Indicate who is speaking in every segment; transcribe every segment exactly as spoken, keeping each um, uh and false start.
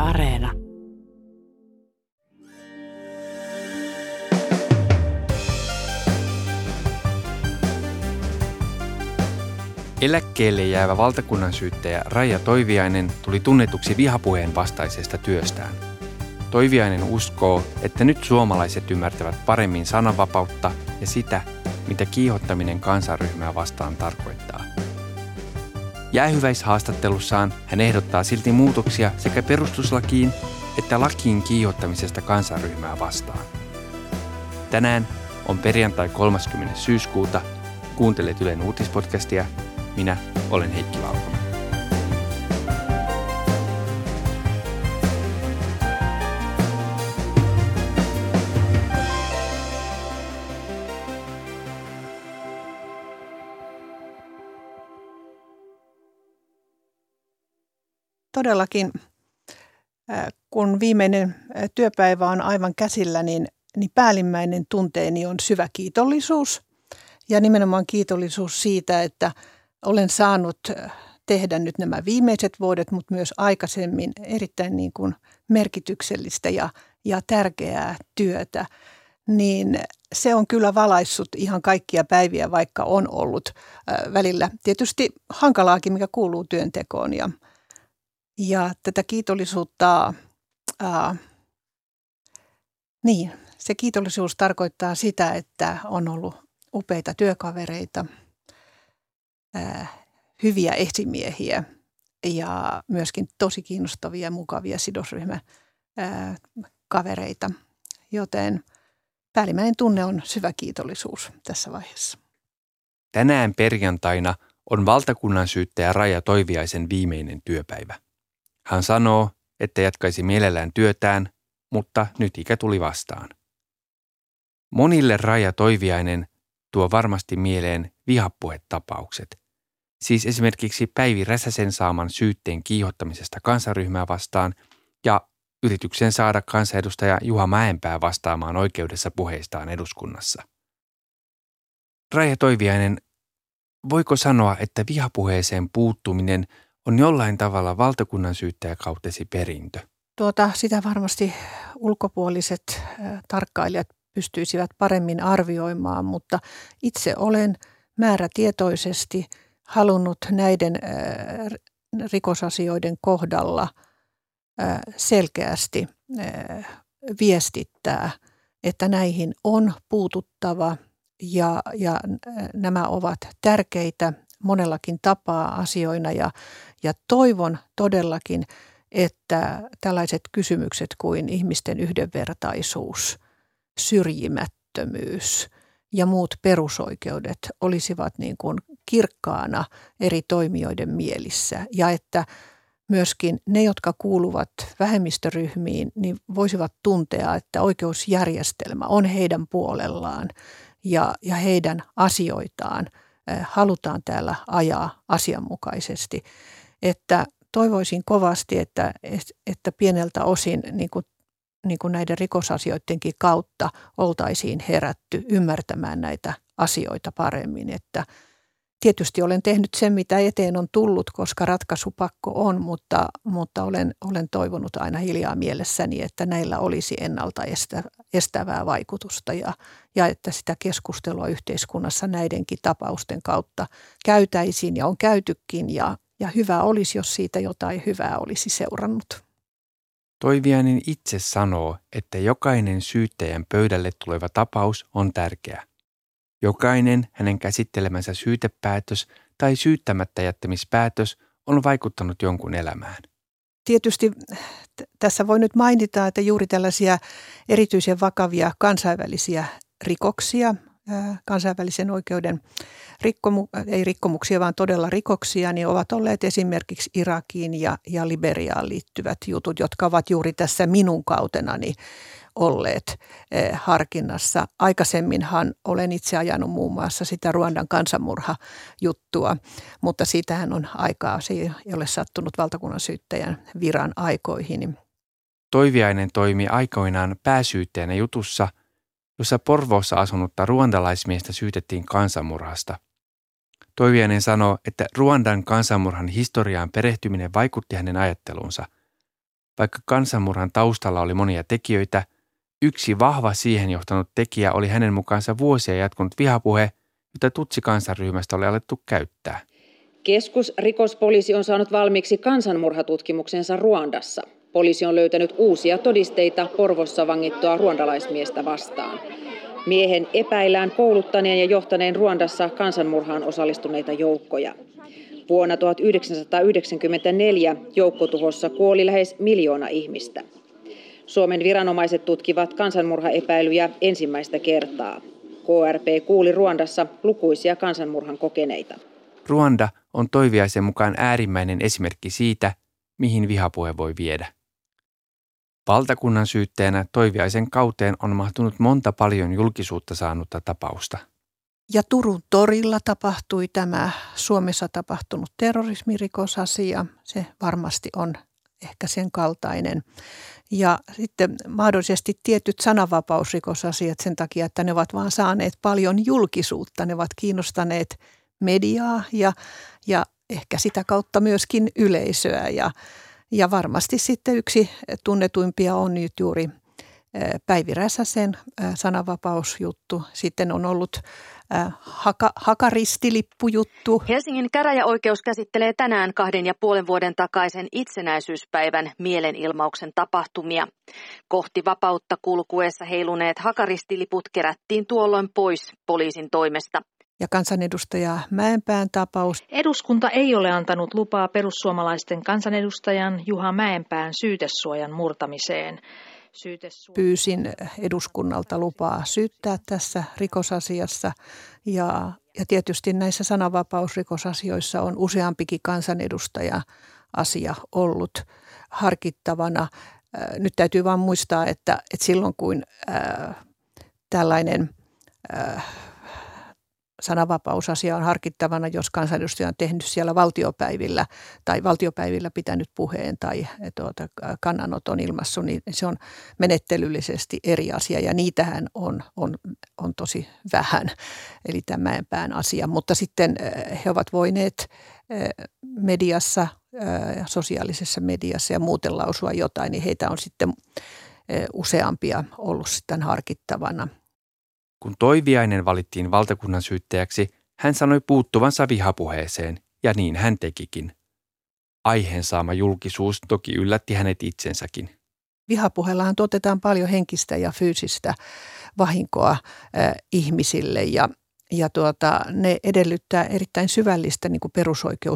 Speaker 1: Areena.
Speaker 2: Eläkkeelle jäävä valtakunnansyyttäjä Raija Toiviainen tuli tunnetuksi vihapuheen vastaisesta työstään. Toiviainen uskoo, että nyt suomalaiset ymmärtävät paremmin sananvapautta ja sitä, mitä kiihottaminen kansanryhmää vastaan tarkoittaa. Jäähyväishaastattelussaan hän ehdottaa silti muutoksia sekä perustuslakiin että lakiin kiihottamisesta kansanryhmää vastaan. Tänään on perjantai kolmaskymmenes syyskuuta. Kuuntelet Ylen uutispodcastia. Minä olen Heikki Valkonen.
Speaker 3: Todellakin, kun viimeinen työpäivä on aivan käsillä, niin, niin päällimmäinen tunteeni on syvä kiitollisuus. Ja nimenomaan kiitollisuus siitä, että olen saanut tehdä nyt nämä viimeiset vuodet, mutta myös aikaisemmin erittäin niin kuin merkityksellistä ja, ja tärkeää työtä. Niin se on kyllä valaissut ihan kaikkia päiviä, vaikka on ollut äh, välillä tietysti hankalaakin, mikä kuuluu työntekoon. Ja, ja tätä kiitollisuutta, äh, niin se kiitollisuus tarkoittaa sitä, että on ollut upeita työkavereita, ää, hyviä esimiehiä ja myöskin tosi kiinnostavia ja mukavia sidosryhmäkavereita, joten päällimmäinen tunne on syvä kiitollisuus tässä vaiheessa.
Speaker 2: Tänään perjantaina on valtakunnansyyttäjä Raija Toiviaisen viimeinen työpäivä. Hän sanoo, että jatkaisi mielellään työtään, mutta nyt ikä tuli vastaan. Monille Raija Toiviainen tuo varmasti mieleen vihapuhetapaukset, siis esimerkiksi Päivi Räsäsen saaman syytteen kiihottamisesta kansanryhmää vastaan ja yrityksen saada kansanedustaja Juha Mäenpää vastaamaan oikeudessa puheistaan eduskunnassa. Raija Toiviainen, voiko sanoa, että vihapuheeseen puuttuminen on jollain tavalla valtakunnansyyttäjäkautesi perintö?
Speaker 3: Tuota, sitä varmasti ulkopuoliset äh, tarkkailijat pystyisivät paremmin arvioimaan, mutta itse olen määrätietoisesti halunnut näiden rikosasioiden kohdalla selkeästi viestittää, että näihin on puututtava ja, ja nämä ovat tärkeitä monellakin tapaa asioina ja, ja toivon todellakin, että tällaiset kysymykset kuin ihmisten yhdenvertaisuus, syrjimättömyys ja muut perusoikeudet olisivat niin kuin kirkkaana eri toimijoiden mielissä ja että myöskin ne, jotka kuuluvat vähemmistöryhmiin, niin voisivat tuntea, että oikeusjärjestelmä on heidän puolellaan ja, ja heidän asioitaan halutaan täällä ajaa asianmukaisesti. Että toivoisin kovasti, että, että pieneltä osin niin kuin niin kuin näiden rikosasioidenkin kautta oltaisiin herätty ymmärtämään näitä asioita paremmin. Että tietysti olen tehnyt sen, mitä eteen on tullut, koska ratkaisupakko on, mutta, mutta olen, olen toivonut aina hiljaa mielessäni, että näillä olisi ennalta estä, estävää vaikutusta ja, ja että sitä keskustelua yhteiskunnassa näidenkin tapausten kautta käytäisiin ja on käytykin ja, ja hyvä olisi, jos siitä jotain hyvää olisi seurannut.
Speaker 2: Toiviainen itse sanoo, että jokainen syyttäjän pöydälle tuleva tapaus on tärkeä. Jokainen hänen käsittelemänsä syytepäätös tai syyttämättä jättämispäätös on vaikuttanut jonkun elämään.
Speaker 3: Tietysti t- tässä voi nyt mainita, että juuri tällaisia erityisen vakavia kansainvälisiä rikoksia, ää, kansainvälisen oikeuden rikkomu- ei rikkomuksia, vaan todella rikoksia, niin ovat olleet esimerkiksi Irakiin ja, ja Liberiaan liittyvät jutut, jotka ovat juuri tässä minun kautenani olleet eh, harkinnassa. Aikaisemminhan olen itse ajanut muun muassa sitä Ruandan kansanmurhajuttua, mutta siitähän on aikaa, se ei ole sattunut valtakunnansyyttäjän viran aikoihin.
Speaker 2: Toiviainen toimi aikoinaan pääsyyttäjänä jutussa, jossa Porvoossa asunutta ruandalaismiestä syytettiin kansanmurhasta. Toiviainen sanoo, että Ruandan kansanmurhan historiaan perehtyminen vaikutti hänen ajatteluunsa. Vaikka kansanmurhan taustalla oli monia tekijöitä, yksi vahva siihen johtanut tekijä oli hänen mukaansa vuosia jatkunut vihapuhe, jota Tutsi-kansanryhmästä oli alettu käyttää.
Speaker 1: Keskusrikospoliisi on saanut valmiiksi kansanmurhatutkimuksensa Ruandassa. Poliisi on löytänyt uusia todisteita Porvossa vangittua ruandalaismiestä vastaan. Miehen epäillään kouluttaneen ja johtaneen Ruandassa kansanmurhaan osallistuneita joukkoja. Vuonna tuhatyhdeksänsataayhdeksänkymmentäneljä joukkotuhossa kuoli lähes miljoona ihmistä. Suomen viranomaiset tutkivat kansanmurhaepäilyjä ensimmäistä kertaa. K R P kuuli Ruandassa lukuisia kansanmurhan kokeneita.
Speaker 2: Ruanda on Toiviaisen mukaan äärimmäinen esimerkki siitä, mihin vihapuhe voi viedä. Valtakunnan syyttäjänä Toiviaisen kauteen on mahtunut monta paljon julkisuutta saanutta tapausta.
Speaker 3: Ja Turun torilla tapahtui tämä Suomessa tapahtunut terrorismirikosasia. Se varmasti on ehkä sen kaltainen. Ja sitten mahdollisesti tietyt sananvapausrikosasiat sen takia, että ne ovat vaan saaneet paljon julkisuutta. Ne ovat kiinnostaneet mediaa ja, ja ehkä sitä kautta myöskin yleisöä. Ja, ja varmasti sitten yksi tunnetuimpia on nyt juuri Päivi Räsäsen sananvapausjuttu. Sitten on ollut haka, hakaristilippujuttu.
Speaker 4: Helsingin käräjäoikeus käsittelee tänään kahden ja puolen vuoden takaisen itsenäisyyspäivän mielenilmauksen tapahtumia. Kohti vapautta kulkuessa heiluneet hakaristiliput kerättiin tuolloin pois poliisin toimesta.
Speaker 3: Ja kansanedustaja Mäenpään tapaus.
Speaker 5: Eduskunta ei ole antanut lupaa perussuomalaisten kansanedustajan Juha Mäenpään syytesuojan murtamiseen.
Speaker 3: Pyysin eduskunnalta lupaa syyttää tässä rikosasiassa ja, ja tietysti näissä sananvapausrikosasioissa on useampikin kansanedustaja asia ollut harkittavana. Nyt täytyy vaan muistaa, että, että silloin kun äh, tällainen äh, sananvapausasia on harkittavana, jos kansanedustaja on tehnyt siellä valtiopäivillä tai valtiopäivillä pitänyt puheen tai tuota, kannanoton ilmaissut, niin se on menettelyllisesti eri asia ja niitähän on, on, on tosi vähän, eli tämä Mäenpään asia. Mutta sitten he ovat voineet mediassa, sosiaalisessa mediassa ja muuten lausua jotain, niin heitä on sitten useampia ollut sitten harkittavana.
Speaker 2: Kun Toiviainen valittiin valtakunnan syyttäjäksi, hän sanoi puuttuvansa vihapuheeseen, ja niin hän tekikin. Aiheen saama julkisuus toki yllätti hänet itsensäkin.
Speaker 3: Vihapuheellahan tuotetaan paljon henkistä ja fyysistä vahinkoa äh, ihmisille, ja, ja tuota, ne edellyttää erittäin syvällistä niin kuin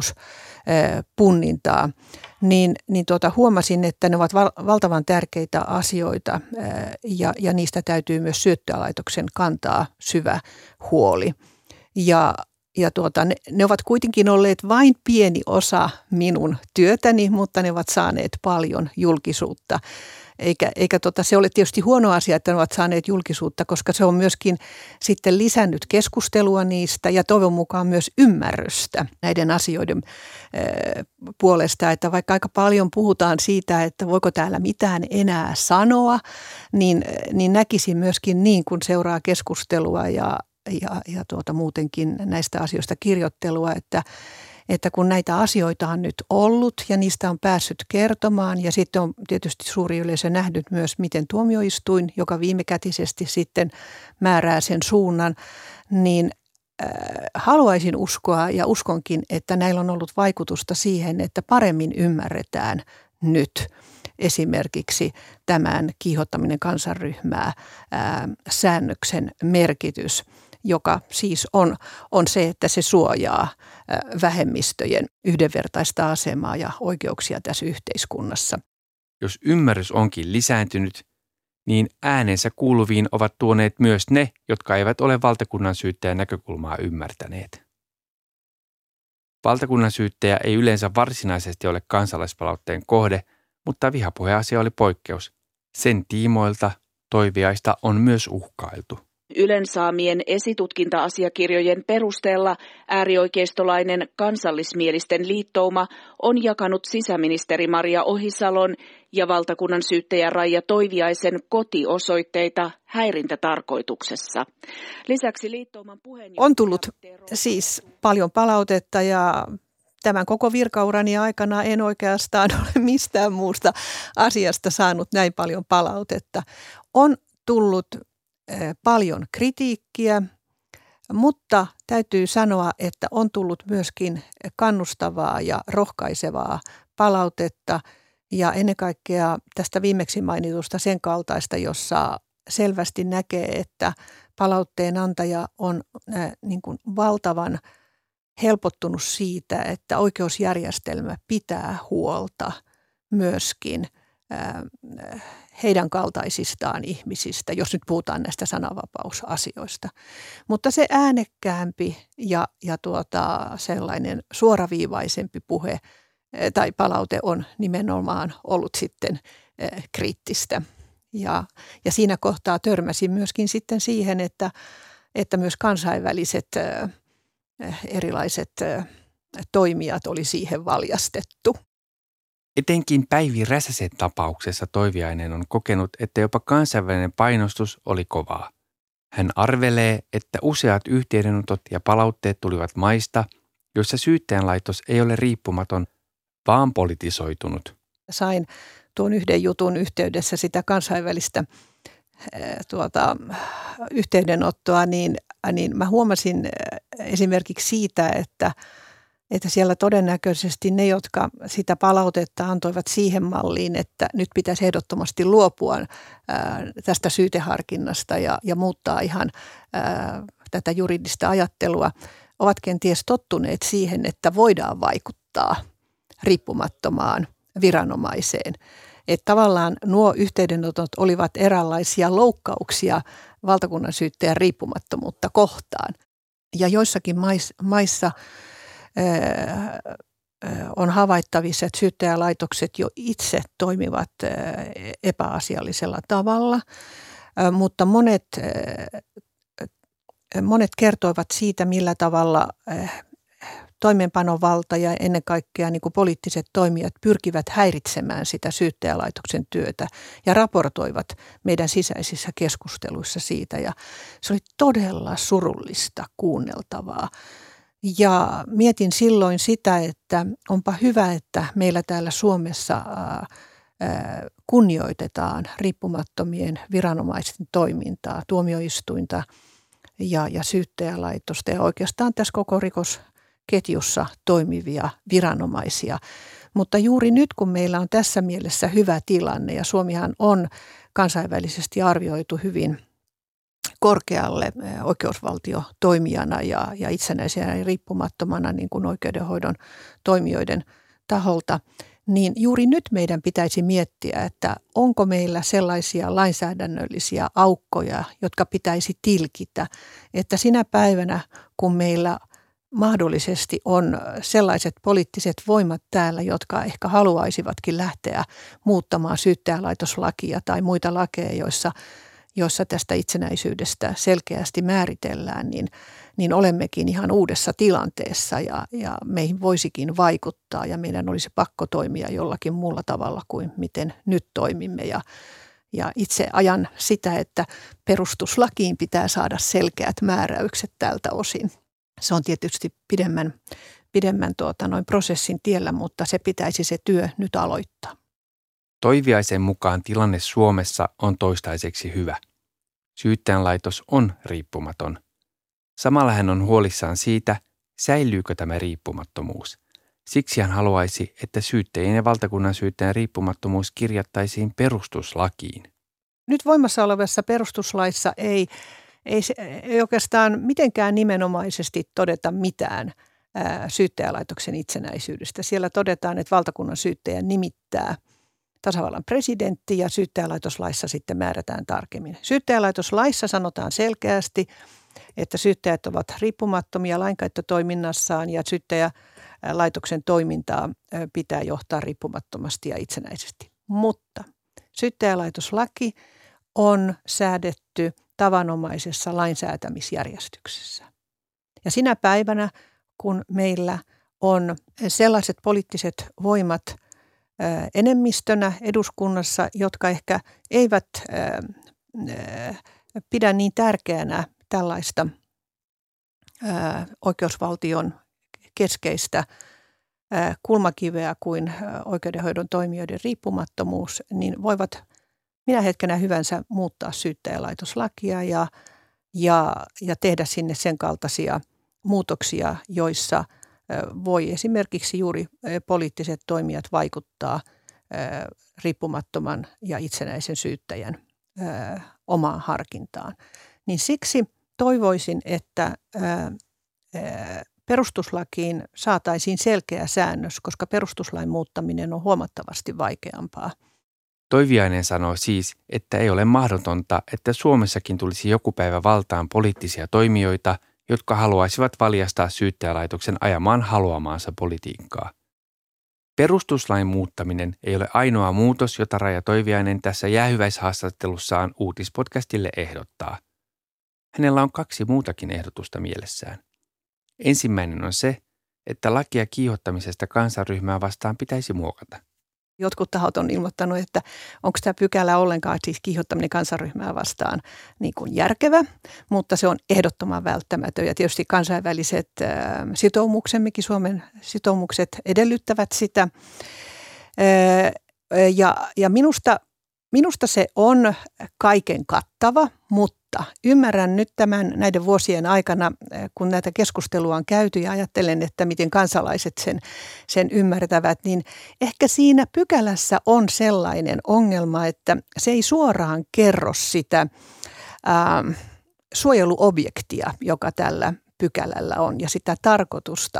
Speaker 3: perusoikeuspunnintaa. Äh, niin, niin tuota, huomasin, että ne ovat val- valtavan tärkeitä asioita ää, ja, ja niistä täytyy myös Syyttäjälaitoksen kantaa syvä huoli. Ja, ja tuota, ne, ne ovat kuitenkin olleet vain pieni osa minun työtäni, mutta ne ovat saaneet paljon julkisuutta. Eikä, eikä tota, se ole tietysti huono asia, että ne ovat saaneet julkisuutta, koska se on myöskin sitten lisännyt keskustelua niistä ja toivon mukaan myös ymmärrystä näiden asioiden e, puolesta. Että vaikka aika paljon puhutaan siitä, että voiko täällä mitään enää sanoa, niin, niin näkisin myöskin niin, kun seuraa keskustelua ja, ja, ja tuota, muutenkin näistä asioista kirjoittelua, että että kun näitä asioita on nyt ollut ja niistä on päässyt kertomaan ja sitten on tietysti suuri yleisö nähnyt myös, miten tuomioistuin, joka viimekätisesti sitten määrää sen suunnan, niin äh, haluaisin uskoa ja uskonkin, että näillä on ollut vaikutusta siihen, että paremmin ymmärretään nyt esimerkiksi tämän kiihottaminen kansanryhmää ää, säännöksen merkitys, joka siis on, on se, että se suojaa ää, vähemmistöjen yhdenvertaista asemaa ja oikeuksia tässä yhteiskunnassa.
Speaker 2: Jos ymmärrys onkin lisääntynyt, niin äänensä kuuluviin ovat tuoneet myös ne, jotka eivät ole valtakunnan syyttäjän näkökulmaa ymmärtäneet. Valtakunnan syyttäjä ei yleensä varsinaisesti ole kansalaispalautteen kohde, mutta vihapuheasia oli poikkeus. Sen tiimoilta Toiviaista on myös uhkailtu.
Speaker 6: Ylen saamien esitutkinta-asiakirjojen perusteella äärioikeistolainen kansallismielisten liittouma on jakanut sisäministeri Maria Ohisalon ja valtakunnan syyttäjä Raija Toiviaisen kotiosoitteita häirintätarkoituksessa. Lisäksi liittouman puheenjohtaja
Speaker 3: on tullut siis paljon palautetta ja tämän koko virkaurani aikana en oikeastaan ole mistään muusta asiasta saanut näin paljon palautetta. On tullut paljon kritiikkiä, mutta täytyy sanoa, että on tullut myöskin kannustavaa ja rohkaisevaa palautetta ja ennen kaikkea tästä viimeksi mainitusta sen kaltaista, jossa selvästi näkee, että palautteen antaja on äh, niin kuin valtavan helpottunut siitä, että oikeusjärjestelmä pitää huolta myöskin äh, heidän kaltaisistaan ihmisistä, jos nyt puhutaan näistä sananvapausasioista. Mutta se äänekkäämpi ja, ja tuota, sellainen suoraviivaisempi puhe tai palaute on nimenomaan ollut sitten äh, kriittistä. Ja, ja siinä kohtaa törmäsin myöskin sitten siihen, että, että myös kansainväliset äh, erilaiset äh, toimijat oli siihen valjastettu.
Speaker 2: Etenkin Päivi Räsäsen tapauksessa Toiviainen on kokenut, että jopa kansainvälinen painostus oli kovaa. Hän arvelee, että useat yhteydenotot ja palautteet tulivat maista, joissa syyttäjänlaitos ei ole riippumaton, vaan politisoitunut.
Speaker 3: Sain tuon yhden jutun yhteydessä sitä kansainvälistä tuota, yhteydenottoa, niin, niin mä huomasin esimerkiksi siitä, että, että siellä todennäköisesti ne, jotka sitä palautetta antoivat siihen malliin, että nyt pitäisi ehdottomasti luopua ää, tästä syyteharkinnasta ja, ja muuttaa ihan ää, tätä juridista ajattelua, ovat kenties tottuneet siihen, että voidaan vaikuttaa riippumattomaan viranomaiseen. Että tavallaan nuo yhteydenotot olivat eräänlaisia loukkauksia valtakunnan syyttäjän riippumattomuutta kohtaan. Ja joissakin maissa ää, on havaittavissa, että syyttäjälaitokset jo itse toimivat ää, epäasiallisella tavalla, ää, mutta monet, ää, monet kertoivat siitä, millä tavalla ää, toimeenpanovalta ja ennen kaikkea niin kuin poliittiset toimijat pyrkivät häiritsemään sitä syyttäjälaitoksen työtä ja raportoivat meidän sisäisissä keskusteluissa siitä. Ja se oli todella surullista kuunneltavaa. Ja mietin silloin sitä, että onpa hyvä, että meillä täällä Suomessa kunnioitetaan riippumattomien viranomaisten toimintaa, tuomioistuinta ja, ja syyttäjälaitosta ja oikeastaan tässä koko rikos ketjussa toimivia viranomaisia. Mutta juuri nyt, kun meillä on tässä mielessä hyvä tilanne ja Suomihan on kansainvälisesti arvioitu hyvin korkealle oikeusvaltiotoimijana ja, ja itsenäisenä ja riippumattomana niin kuin oikeudenhoidon toimijoiden taholta, niin juuri nyt meidän pitäisi miettiä, että onko meillä sellaisia lainsäädännöllisiä aukkoja, jotka pitäisi tilkitä, että sinä päivänä, kun meillä mahdollisesti on sellaiset poliittiset voimat täällä, jotka ehkä haluaisivatkin lähteä muuttamaan syyttäjälaitoslakia tai muita lakeja, joissa, joissa tästä itsenäisyydestä selkeästi määritellään, niin, niin olemmekin ihan uudessa tilanteessa ja, ja meihin voisikin vaikuttaa ja meidän olisi pakko toimia jollakin muulla tavalla kuin miten nyt toimimme. Ja, ja itse ajan sitä, että perustuslakiin pitää saada selkeät määräykset tältä osin. Se on tietysti pidemmän, pidemmän tuota, noin prosessin tiellä, mutta se pitäisi se työ nyt aloittaa.
Speaker 2: Toiviaisen mukaan tilanne Suomessa on toistaiseksi hyvä. Syyttäjänlaitos on riippumaton. Samalla hän on huolissaan siitä, säilyykö tämä riippumattomuus. Siksi hän haluaisi, että syyttäjien ja valtakunnan syyttäjän riippumattomuus kirjattaisiin perustuslakiin.
Speaker 3: Nyt voimassa olevassa perustuslaissa ei Ei, se, ei oikeastaan mitenkään nimenomaisesti todeta mitään ää, syyttäjälaitoksen itsenäisyydestä. Siellä todetaan, että valtakunnan syyttäjä nimittää tasavallan presidentti ja syyttäjälaitoslaissa sitten määrätään tarkemmin. Syyttäjälaitoslaissa sanotaan selkeästi, että syyttäjät ovat riippumattomia lainkäyttötoiminnassaan ja syyttäjälaitoksen toimintaa pitää johtaa riippumattomasti ja itsenäisesti. Mutta syyttäjälaitoslaki on säädetty tavanomaisessa lainsäätämisjärjestyksessä. Ja sinä päivänä, kun meillä on sellaiset poliittiset voimat enemmistönä eduskunnassa, jotka ehkä eivät pidä niin tärkeänä tällaista oikeusvaltion keskeistä kulmakiveä kuin oikeudenhoidon toimijoiden riippumattomuus, niin voivat minä hetkenä hyvänsä muuttaa syyttäjälaitoslakia ja, ja, ja tehdä sinne sen kaltaisia muutoksia, joissa voi esimerkiksi juuri poliittiset toimijat vaikuttaa riippumattoman ja itsenäisen syyttäjän omaan harkintaan. Niin siksi toivoisin, että perustuslakiin saataisiin selkeä säännös, koska perustuslain muuttaminen on huomattavasti vaikeampaa.
Speaker 2: Toiviainen sanoo siis, että ei ole mahdotonta, että Suomessakin tulisi joku päivä valtaan poliittisia toimijoita, jotka haluaisivat valjastaa syyttäjälaitoksen ajamaan haluamaansa politiikkaa. Perustuslain muuttaminen ei ole ainoa muutos, jota Raija Toiviainen tässä jäähyväishaastattelussaan Uutispodcastille ehdottaa. Hänellä on kaksi muutakin ehdotusta mielessään. Ensimmäinen on se, että lakia kiihottamisesta kansanryhmää vastaan pitäisi muokata.
Speaker 3: Jotkut tahot on ilmoittanut, että onko tämä pykälä ollenkaan, siis kiihottaminen kansanryhmää vastaan, niin kuin järkevä, mutta se on ehdottoman välttämätön. Ja tietysti kansainväliset sitoumuksemmekin, Suomen sitoumukset edellyttävät sitä. Ja, ja minusta, minusta se on kaiken kattava, mutta ymmärrän nyt tämän näiden vuosien aikana, kun näitä keskustelua on käyty ja ajattelen, että miten kansalaiset sen, sen ymmärtävät, niin ehkä siinä pykälässä on sellainen ongelma, että se ei suoraan kerro sitä ää, suojeluobjektia, joka tällä pykälällä on ja sitä tarkoitusta.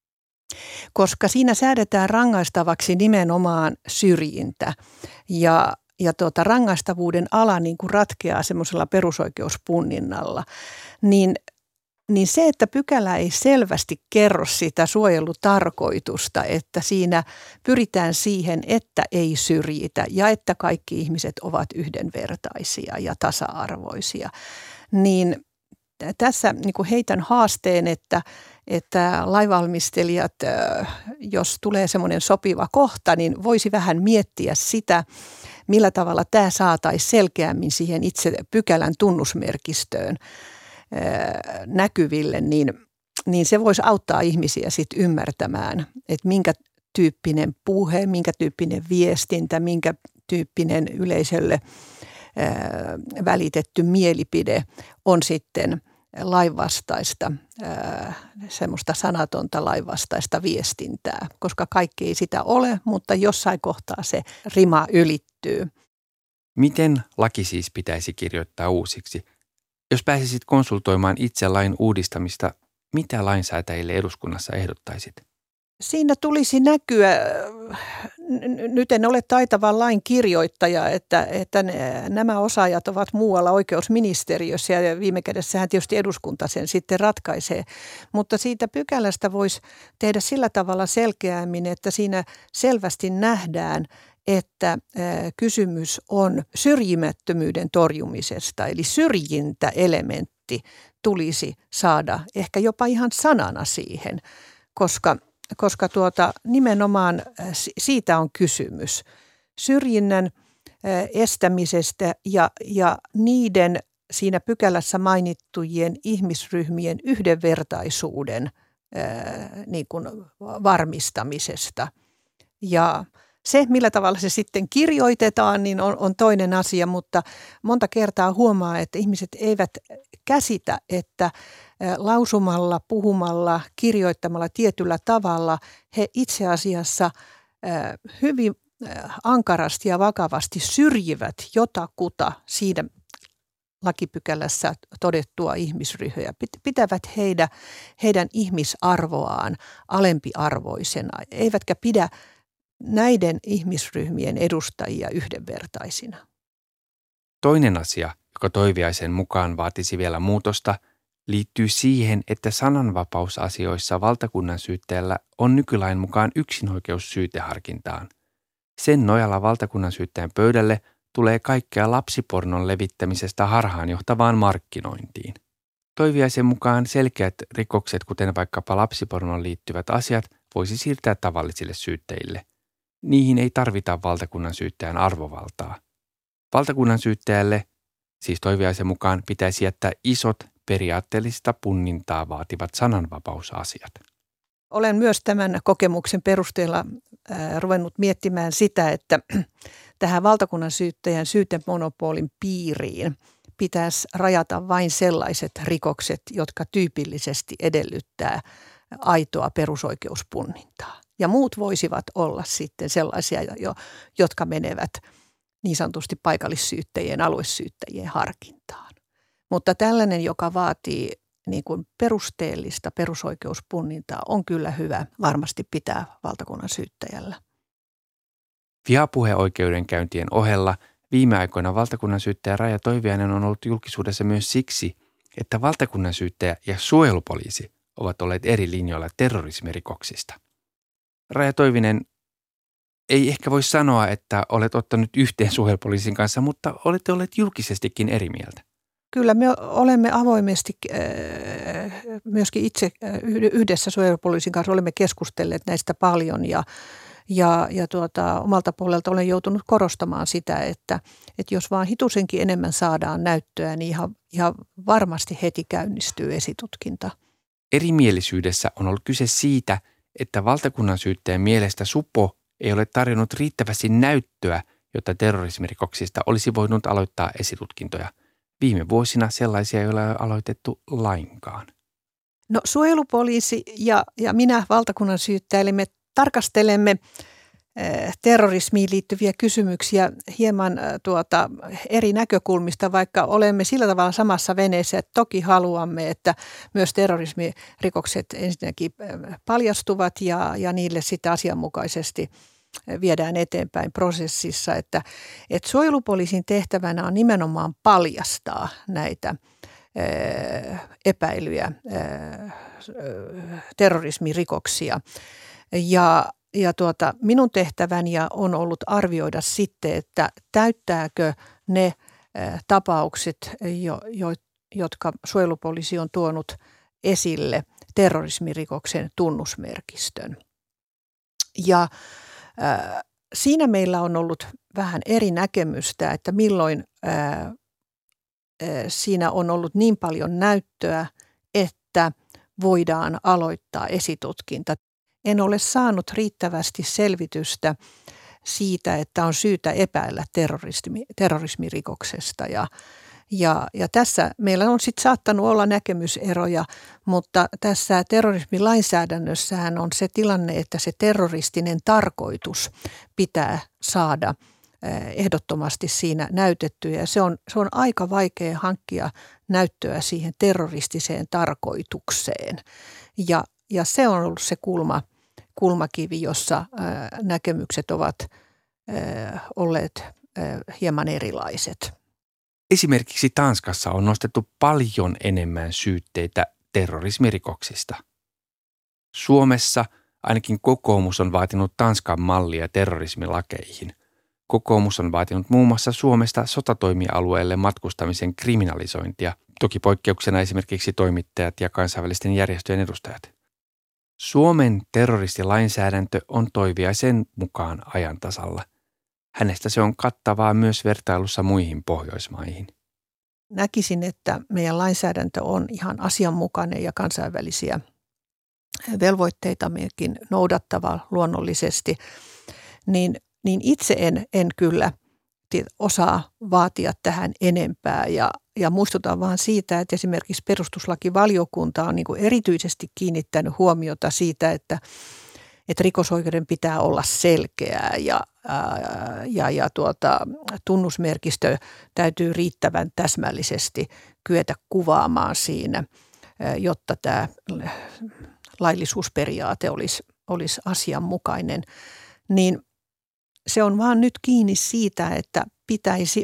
Speaker 3: Koska siinä säädetään rangaistavaksi nimenomaan syrjintä ja Ja tuota, rangaistavuuden ala niin kuin ratkeaa semmoisella perusoikeuspunninnalla, niin, niin se, että pykälä ei selvästi kerro sitä suojelutarkoitusta, että siinä pyritään siihen, että ei syrjitä ja että kaikki ihmiset ovat yhdenvertaisia ja tasa-arvoisia, niin tässä niin kuin heitän haasteen, että, että lainvalmistelijat, jos tulee semmoinen sopiva kohta, niin voisi vähän miettiä sitä, millä tavalla tämä saataisiin selkeämmin siihen itse pykälän tunnusmerkistöön näkyville, niin, niin se voisi auttaa ihmisiä sitten ymmärtämään, että minkä tyyppinen puhe, minkä tyyppinen viestintä, minkä tyyppinen yleisölle välitetty mielipide on sitten lainvastaista, semmoista sanatonta lainvastaista viestintää, koska kaikki ei sitä ole, mutta jossain kohtaa se rima ylittyy.
Speaker 2: Miten laki siis pitäisi kirjoittaa uusiksi? Jos pääsisit konsultoimaan itse lain uudistamista, mitä lainsäätäjille eduskunnassa ehdottaisit?
Speaker 3: Siinä tulisi näkyä, nyt en ole taitava lain kirjoittaja, että, että nämä osaajat ovat muualla oikeusministeriössä ja viime kädessähän tietysti eduskunta sen sitten ratkaisee. Mutta siitä pykälästä voisi tehdä sillä tavalla selkeämmin, että siinä selvästi nähdään, että kysymys on syrjimättömyyden torjumisesta, eli syrjintäelementti tulisi saada ehkä jopa ihan sanana siihen, koska Koska tuota, nimenomaan siitä on kysymys. Syrjinnän estämisestä ja, ja niiden siinä pykälässä mainittujen ihmisryhmien yhdenvertaisuuden ää, niin kuin varmistamisesta. Ja se, millä tavalla se sitten kirjoitetaan, niin on, on toinen asia, mutta monta kertaa huomaa, että ihmiset eivät käsitä, että lausumalla, puhumalla, kirjoittamalla tietyllä tavalla he itse asiassa hyvin ankarasti ja vakavasti syrjivät jotakuta siinä lakipykälässä todettua ihmisryhmää, pitävät heidän, heidän ihmisarvoaan alempiarvoisena, eivätkä pidä näiden ihmisryhmien edustajia yhdenvertaisina.
Speaker 2: Toinen asia, joka Toiviaisen mukaan vaatisi vielä muutosta, liittyy siihen, että sananvapausasioissa valtakunnan syyttäjällä on nykylain mukaan yksinoikeus syyteharkintaan. Sen nojalla valtakunnan syyttäjän pöydälle tulee kaikkea lapsipornon levittämisestä harhaanjohtavaan markkinointiin. Toiviaisen mukaan selkeät rikokset, kuten vaikkapa lapsipornoon liittyvät asiat, voisi siirtää tavallisille syyttäjille. Niihin ei tarvita valtakunnan syyttäjän arvovaltaa. Valtakunnan syyttäjälle, siis Toiviaisen mukaan, pitäisi jättää isot periaatteellista punnintaa vaativat sananvapausasiat.
Speaker 3: Olen myös tämän kokemuksen perusteella äh, ruvennut miettimään sitä, että tähän valtakunnan syyttäjän syytemonopolin piiriin pitäisi rajata vain sellaiset rikokset, jotka tyypillisesti edellyttää aitoa perusoikeuspunnintaa. Ja muut voisivat olla sitten sellaisia, jo, jotka menevät niin sanotusti paikallissyyttäjien, aluesyyttäjien harkintaan. Mutta tällainen, joka vaatii niin kuin perusteellista perusoikeuspunnintaa, on kyllä hyvä varmasti pitää valtakunnan syyttäjällä.
Speaker 2: Vihapuheoikeudenkäyntien ohella viime aikoina valtakunnan syyttäjä Raija Toiviainen on ollut julkisuudessa myös siksi, että valtakunnan syyttäjä ja suojelupoliisi ovat olleet eri linjoilla terrorismirikoksista. Raija Toivinen, ei ehkä voi sanoa, että olet ottanut yhteen suojelupoliisin kanssa, mutta olette olleet julkisestikin eri mieltä.
Speaker 3: Kyllä me olemme avoimesti myöskin itse yhdessä suojelupoliisin kanssa olemme keskustelleet näistä paljon ja, ja, ja tuota, omalta puolelta olen joutunut korostamaan sitä, että, että jos vaan hitusenkin enemmän saadaan näyttöä, niin ihan, ihan varmasti heti käynnistyy esitutkinta.
Speaker 2: Erimielisyydessä on ollut kyse siitä, että valtakunnan syyttäjän mielestä supo ei ole tarjonnut riittävästi näyttöä, jotta terrorismirikoksista olisi voinut aloittaa esitutkintoja. Viime vuosina sellaisia ei ole aloitettu lainkaan.
Speaker 3: No suojelupoliisi ja, ja minä valtakunnan syyttäjä, eli me tarkastelemme eh, terrorismiin liittyviä kysymyksiä hieman eh, tuota, eri näkökulmista, vaikka olemme sillä tavalla samassa veneessä, että toki haluamme, että myös terrorismirikokset ensinnäkin eh, paljastuvat ja, ja niille sitten asianmukaisesti viedään eteenpäin prosessissa, että, että suojelupoliisin tehtävänä on nimenomaan paljastaa näitä ää, epäilyjä, ää, terrorismirikoksia. Ja, ja tuota, minun tehtäväni on ollut arvioida sitten, että täyttääkö ne ää, tapaukset, jo, jo, jotka suojelupoliisi on tuonut esille terrorismirikoksen tunnusmerkistön. Ja siinä meillä on ollut vähän eri näkemystä, että milloin ää, siinä on ollut niin paljon näyttöä, että voidaan aloittaa esitutkinta. En ole saanut riittävästi selvitystä siitä, että on syytä epäillä terrorismi, terrorismirikoksesta ja Ja, ja tässä meillä on sitten saattanut olla näkemyseroja, mutta tässä terrorismilainsäädännössähän on se tilanne, että se terroristinen tarkoitus pitää saada ehdottomasti siinä näytettyä. Ja se on, se on aika vaikea hankkia näyttöä siihen terroristiseen tarkoitukseen. Ja, ja se on ollut se kulma, kulmakivi, jossa ää, näkemykset ovat ää, olleet ää, hieman erilaiset.
Speaker 2: Esimerkiksi Tanskassa on nostettu paljon enemmän syytteitä terrorismirikoksista. Suomessa ainakin kokoomus on vaatinut Tanskan mallia terrorismilakeihin. Kokoomus on vaatinut muun muassa Suomesta sotatoimialueelle matkustamisen kriminalisointia, toki poikkeuksena esimerkiksi toimittajat ja kansainvälisten järjestöjen edustajat. Suomen terroristilainsäädäntö on Toiviaisen mukaan ajan tasalla. Hänestä se on kattavaa myös vertailussa muihin Pohjoismaihin.
Speaker 3: Näkisin, että meidän lainsäädäntö on ihan asianmukainen ja kansainvälisiä velvoitteita mekin noudattava luonnollisesti. Niin, niin itse en, en kyllä osaa vaatia tähän enempää ja, ja muistutan vaan siitä, että esimerkiksi perustuslakivaliokunta on niin kuin erityisesti kiinnittänyt huomiota siitä, että että rikosoikeuden pitää olla selkeää ja, ää, ja, ja tuota, tunnusmerkistö täytyy riittävän täsmällisesti kyetä kuvaamaan siinä, ää, jotta tämä laillisuusperiaate olisi, olisi asianmukainen. Niin se on vaan nyt kiinni siitä, että pitäisi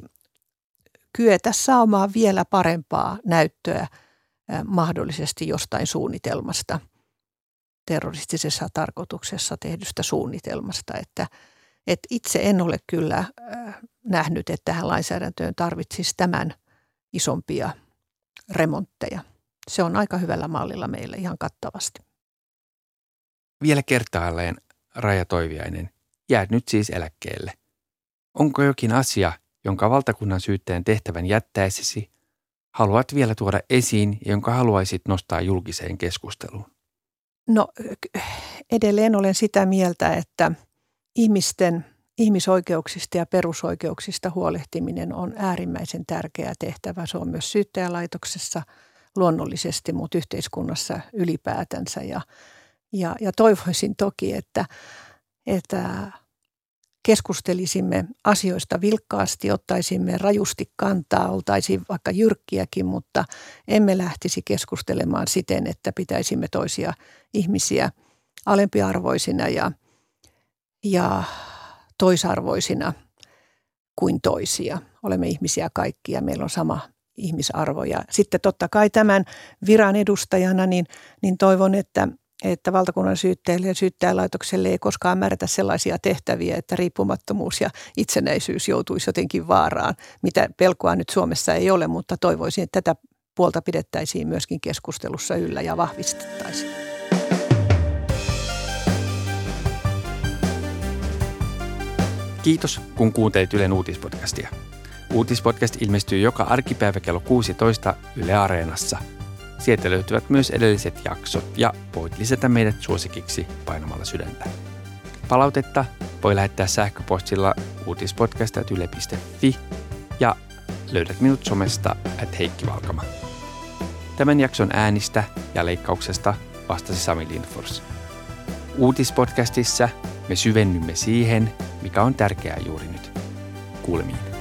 Speaker 3: kyetä saamaan vielä parempaa näyttöä ää, mahdollisesti jostain suunnitelmasta. Terroristisessa tarkoituksessa tehdystä suunnitelmasta, että, että itse en ole kyllä äh, nähnyt, että tähän lainsäädäntöön tarvitsisi tämän isompia remontteja. Se on aika hyvällä mallilla meille ihan kattavasti.
Speaker 2: Vielä kertaalleen, Raija Toiviainen, jäät nyt siis eläkkeelle. Onko jokin asia, jonka valtakunnan syyttäjän tehtävän jättäesisi haluat vielä tuoda esiin ja jonka haluaisit nostaa julkiseen keskusteluun?
Speaker 3: No edelleen olen sitä mieltä, että ihmisten ihmisoikeuksista ja perusoikeuksista huolehtiminen on äärimmäisen tärkeä tehtävä. Se on myös syyttäjälaitoksessa luonnollisesti, mutta yhteiskunnassa ylipäätänsä. Ja, ja, ja toivoisin toki, että, että keskustelisimme asioista vilkkaasti, ottaisimme rajusti kantaa, oltaisiin vaikka jyrkkiäkin, mutta emme lähtisi keskustelemaan siten, että pitäisimme toisia ihmisiä alempiarvoisina ja, ja toisarvoisina kuin toisia. Olemme ihmisiä kaikki ja meillä on sama ihmisarvo. Ja sitten totta kai tämän viran edustajana niin, niin toivon, että että valtakunnan syyttäjälle ja syyttäjälaitokselle ei koskaan määrätä sellaisia tehtäviä, että riippumattomuus ja itsenäisyys joutuisi jotenkin vaaraan, mitä pelkoa nyt Suomessa ei ole, mutta toivoisin, että tätä puolta pidettäisiin myöskin keskustelussa yllä ja vahvistettaisiin.
Speaker 2: Kiitos, kun kuuntelit Ylen uutispodcastia. Uutispodcast ilmestyy joka arkipäivä kello kuusitoista Yle Areenassa. Sieltä löytyvät myös edelliset jaksot ja voit lisätä meidät suosikiksi painamalla sydäntä. Palautetta voi lähettää sähköpostilla uutispodcast ät yle piste fi ja löydät minut somesta at Heikki Valkama. Tämän jakson äänistä ja leikkauksesta vastasi Sami Lindfors. Uutispodcastissa me syvennymme siihen, mikä on tärkeää juuri nyt. Kuulemiin.